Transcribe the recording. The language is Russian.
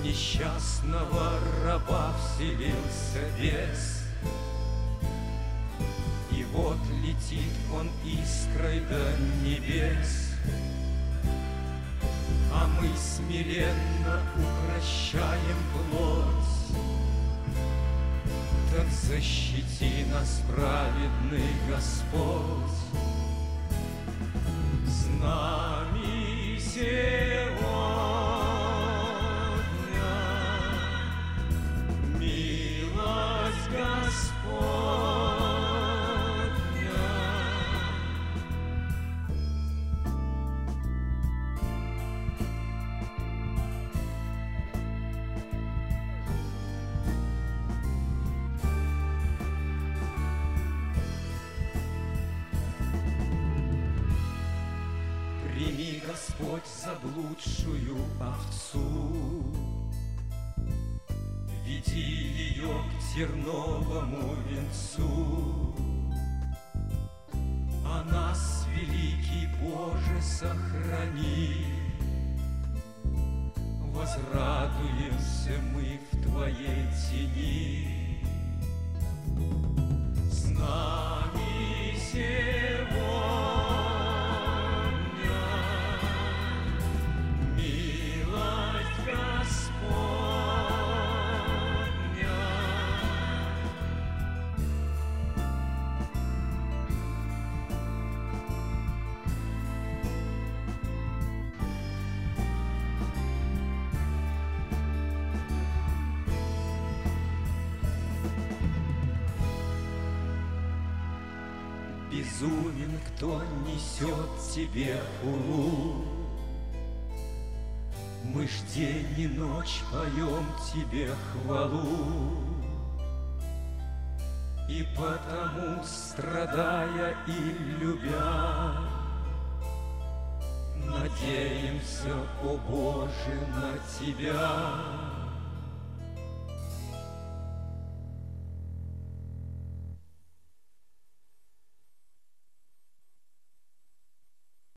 несчастного раба вселился бес. И вот летит он искрой до небес, а мы смиренно укрощаем плоть. Так защити нас, праведный Господь, с нами сегодня милость Господня. Прими, Господь, заблудшую овцу, веди ее к терновому венцу, а нас, великий Боже, сохрани. Возрадуемся мы в Твоей тени, с нами сегодня милость Господня. Безумен, кто несет тебе хулу. Мы ж день и ночь поем тебе хвалу, и потому, страдая и любя, надеемся, о Боже, на Тебя.